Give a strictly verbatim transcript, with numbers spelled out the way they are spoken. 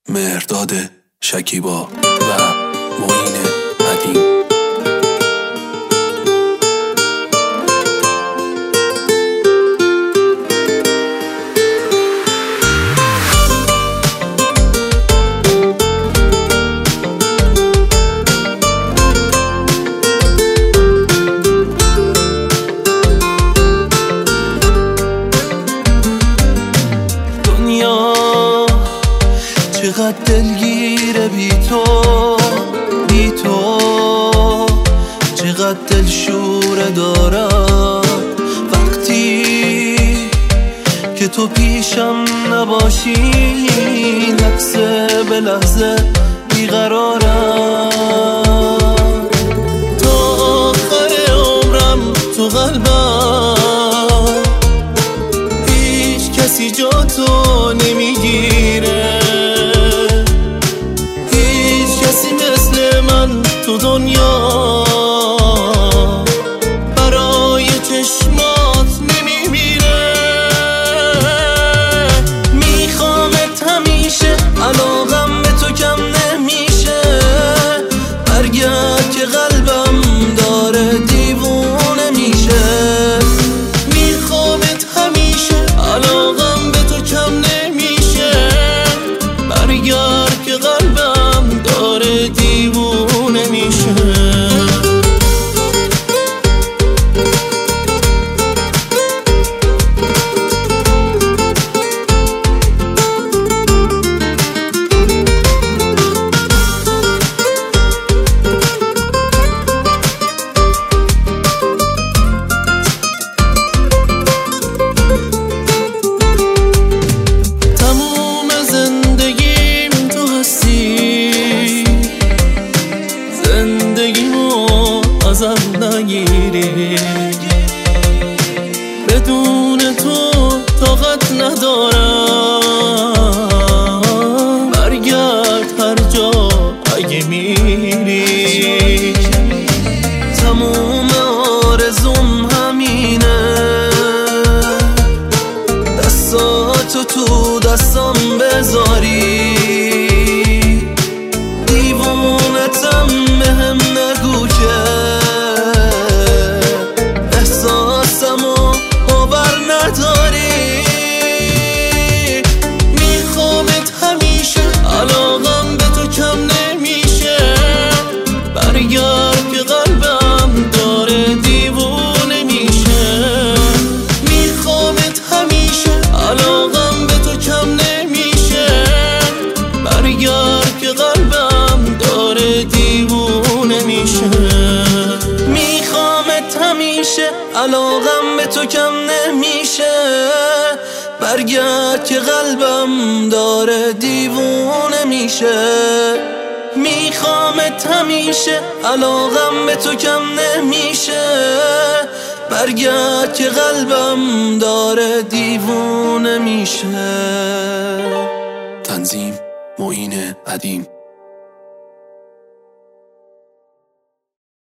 مهرداد شکیبا و معین قدیم. چقدر دلگیره بی تو بی تو، چقدر دلشوره دارم وقتی که تو پیشم نباشی، لحظه به لحظه بیقرارم. تا آخر عمرم تو قلبم، هیچ کسی جا تو نمیگیره، تو دنیا برای چشمات نمیمیره. میخوامت همیشه، علاقم به تو کم نمیشه، برگرد که قلبم داره دیوونه میشه. میخوامت همیشه، علاقم به تو کم نمیشه، برگرد که قلبم داره دیوونه میشه. تموم زندگیم تو هستی، زندگیمو ازم نگیری، بدون تو طاقت ندارم، برگرد هر جا اگه میری. تموم آرزوم همینه، دستاتو تو دستم بذاری، دیوونتم بهم نگو که احساسمو باور نداری. میخوامت همیشه، علاقم به تو کم نمیشه، برگرد که قلبم داره دیوونه میشه. میخوامت همیشه، علاقم به تو کم نمیشه، برگرد که قلبم داره دیوونه میشه. میخوامت همیشه، علاقم به تو کم نمیشه، برگرد که قلبم داره دیوونه میشه. میخوامت همیشه، علاقم به تو کم نمیشه، برگرد که قلبم داره دیوونه میشه. تنظیم معین قدیم.